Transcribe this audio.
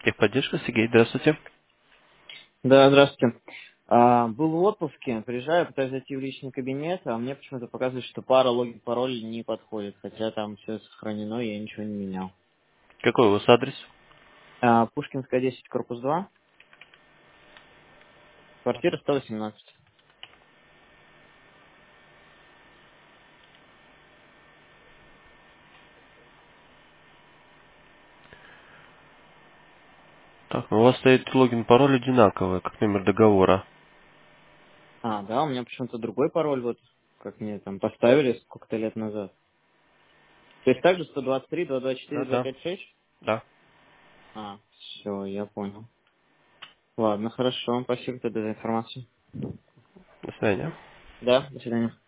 Техподдержка, Сергей, здравствуйте. Да, здравствуйте. Был в отпуске, приезжаю, пытаюсь зайти в личный кабинет, а мне почему-то показывает, что пара логин, пароль не подходит, хотя там все сохранено, я ничего не менял. Какой у вас адрес? Пушкинская, 10, корпус 2, квартира 118. Так, ну у вас стоит логин, пароль одинаковый, как номер договора. Да, у меня почему-то другой пароль, вот, как мне там поставили сколько-то лет назад. То есть также 123, 224, Да. 256? Да. Все, я понял. Ладно, хорошо, спасибо тогда за информацию. До свидания. Да, до свидания.